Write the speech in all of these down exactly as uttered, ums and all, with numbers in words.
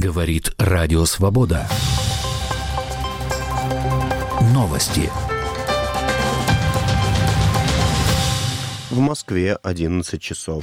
Говорит Радио Свобода. Новости. В Москве одиннадцать часов.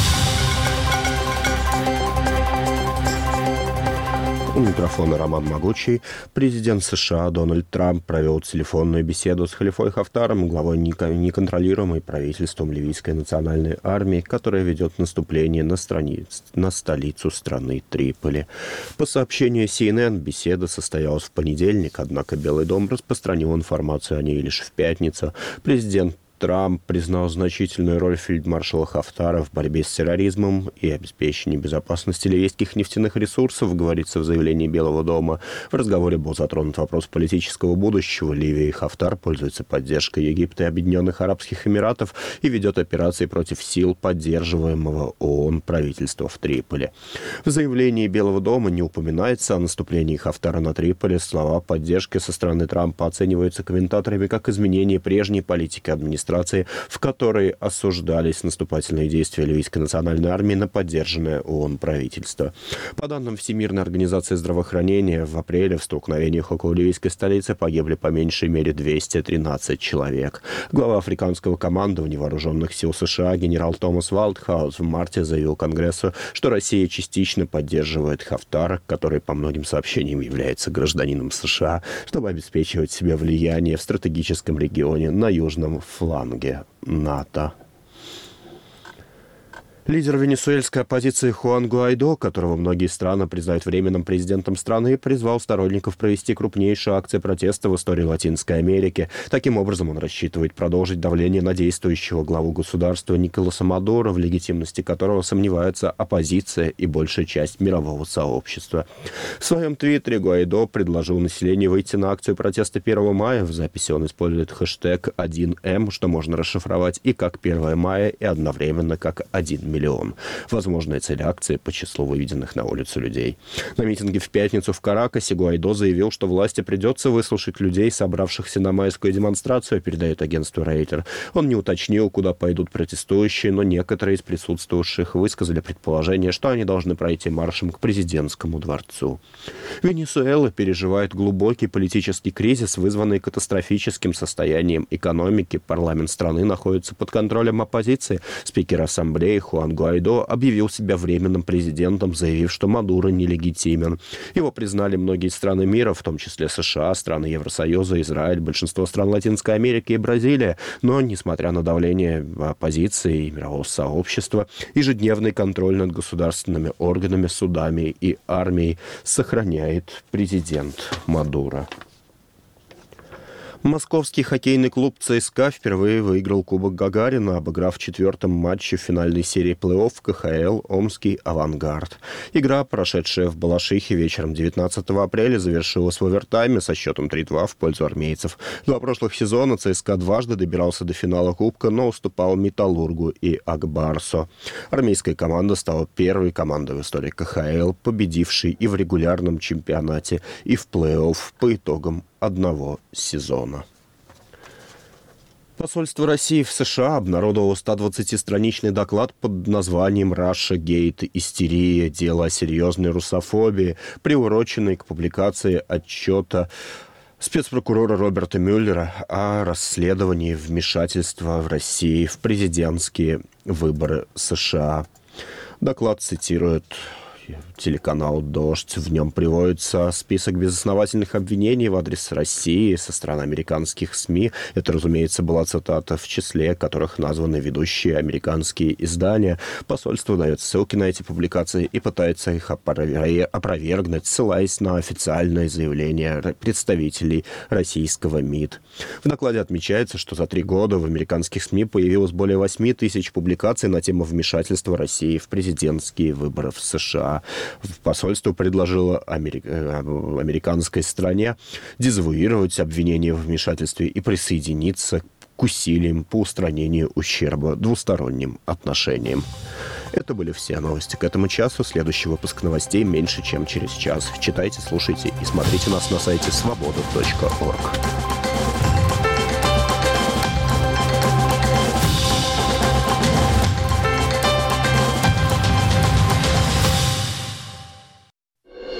У микрофона Роман Могучий. Президент США Дональд Трамп провел телефонную беседу с Халифой Хафтаром, главой неконтролируемой правительством ливийской национальной армии, которая ведет наступление на, страниц, на столицу страны Триполи. По сообщению си эн эн, беседа состоялась в понедельник, однако Белый дом распространил информацию о ней лишь в пятницу. Президент Трамп признал значительную роль фельдмаршала Хафтара в борьбе с терроризмом и обеспечении безопасности ливийских нефтяных ресурсов, говорится в заявлении Белого дома. В разговоре был затронут вопрос политического будущего Ливии. Хафтар пользуется поддержкой Египта и Объединенных Арабских Эмиратов и ведет операции против сил, поддерживаемого ООН правительства в Триполи. В заявлении Белого дома не упоминается о наступлении Хафтара на Триполи. Слова поддержки со стороны Трампа оцениваются комментаторами как изменение прежней политики администрации, в которой осуждались наступательные действия ливийской национальной армии на поддержанное ООН правительство. По данным Всемирной организации здравоохранения, в апреле в столкновениях около ливийской столицы погибли по меньшей мере двести тринадцать человек. Глава африканского командования вооруженных сил США генерал Томас Валдхаус в марте заявил Конгрессу, что Россия частично поддерживает Хафтара, который по многим сообщениям является гражданином США, чтобы обеспечивать себе влияние в стратегическом регионе на южном фланге НАТО. Лидер венесуэльской оппозиции Хуан Гуайдо, которого многие страны признают временным президентом страны, призвал сторонников провести крупнейшую акцию протеста в истории Латинской Америки. Таким образом, он рассчитывает продолжить давление на действующего главу государства Николаса Мадуро, в легитимности которого сомневается оппозиция и большая часть мирового сообщества. В своем твиттере Гуайдо предложил населению выйти на акцию протеста первого мая. В записи он использует хэштег один эм, что можно расшифровать и как первое мая, и одновременно как один миллион. Миллион. Возможная цель акции по числу выведенных на улицу людей. На митинге в пятницу в Каракасе Гуайдо заявил, что власти придется выслушать людей, собравшихся на майскую демонстрацию, передает агентство Рейтер. Он не уточнил, куда пойдут протестующие, но некоторые из присутствующих высказали предположение, что они должны пройти маршем к президентскому дворцу. Венесуэла переживает глубокий политический кризис, вызванный катастрофическим состоянием экономики. Парламент страны находится под контролем оппозиции. Спикер ассамблеи Хуан Гуайдо объявил себя временным президентом, заявив, что Мадуро нелегитимен. Его признали многие страны мира, в том числе США, страны Евросоюза, Израиль, большинство стран Латинской Америки и Бразилия. Но, несмотря на давление оппозиции и мирового сообщества, ежедневный контроль над государственными органами, судами и армией сохраняет президент Мадуро. Московский хоккейный клуб ЦСКА впервые выиграл Кубок Гагарина, обыграв в четвертом матче в финальной серии плей-офф ка ха эл «Омский Авангард». Игра, прошедшая в Балашихе вечером девятнадцатого апреля, завершилась в овертайме со счетом три-два в пользу армейцев. Два прошлых сезона ЦСКА дважды добирался до финала Кубка, но уступал «Металлургу» и «Акбарсу». Армейская команда стала первой командой в истории ка ха эл, победившей и в регулярном чемпионате, и в плей-офф по итогам одного сезона. Посольство России в США обнародовало сто двадцатистраничный доклад под названием «Russia Gate. Истерия. Дело о серьезной русофобии», приуроченный к публикации отчета спецпрокурора Роберта Мюллера о расследовании вмешательства в России в президентские выборы США. Доклад цитирует телеканал «Дождь». В нем приводится список безосновательных обвинений в адрес России со стороны американских СМИ. Это, разумеется, была цитата, в числе которых названы ведущие американские издания. Посольство дает ссылки на эти публикации и пытается их опровергнуть, ссылаясь на официальное заявление представителей российского МИД. В докладе отмечается, что за три года в американских СМИ появилось более восьми тысяч публикаций на тему вмешательства России в президентские выборы в США. Посольство предложило америк... американской стране дезавуировать обвинения в вмешательстве и присоединиться к усилиям по устранению ущерба двусторонним отношениям. Это были все новости к этому часу. Следующий выпуск новостей меньше, чем через час. Читайте, слушайте и смотрите нас на сайте свобода точка орг.